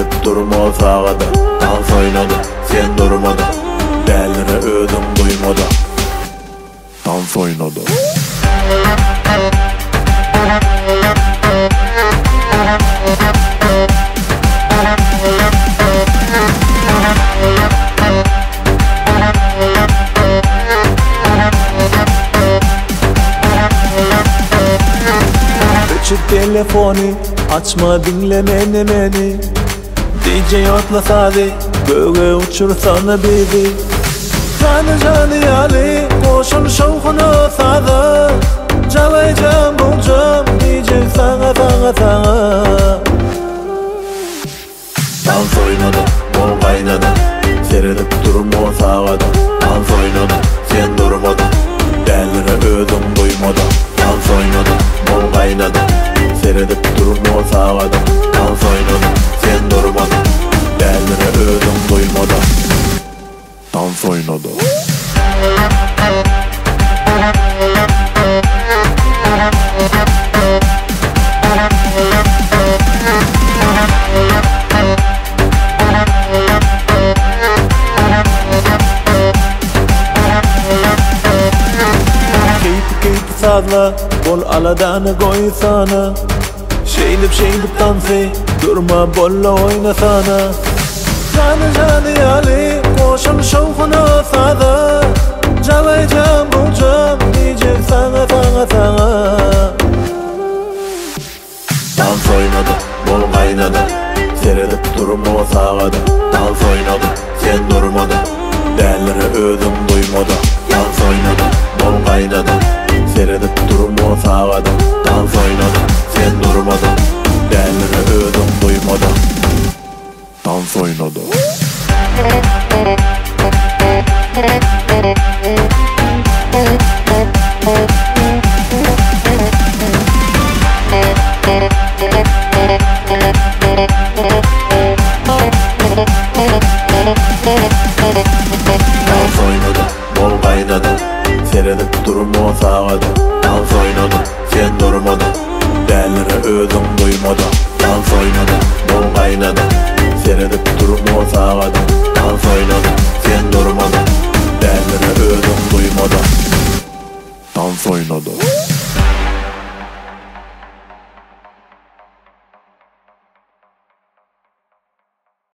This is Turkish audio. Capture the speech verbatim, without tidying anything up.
Seredip durma sağada. Dans oynadı, sen durmadı. Dellere ödüm duymadı. Dans oynadı. Açık telefonu, açma dinlemeni beni. D J atla sadi, göğe uçursana bizi. Canı canı yali, koşun şovkunu sada. Çalayacağım bulacağım, diyecek sana sana sana. Dans oynadı, bol kaynadı. Seredip durma sağada. Dans oynadı, sen durmadı. Dellere ödüm duymadı. Dans oynadı, bol kaynadı. Seredip durma sağada. Dans oynadı, sen durmadı. Dellere ödüm duymadı. Dans oynadı. Sadla, bol aladanı koy sana. Şeylip şeylip dansı, durma bolla oynasana. Canı canı yali, koşun şovkunu sada. Çalayacağım bulacağım, diyecek sana sana sana. Dans oynadı, bol kaynadı. Seredip durma sağada. Dans oynadı, sen durmadı. Dellere ödüm duymadı. Dans oynadı, bol kaynadı. Seredip durma sağada. Dans oynadı, sen durmadı. Dellere ödüm duymadı. Dans oynadı. Dans oynadı, bol kaynadı. Seredip durma sağada. Dans oynadı, sen durmadı. Dellere ödüm duymadı. Dans oynadı, bol kaynadı. Seredip durma sağada.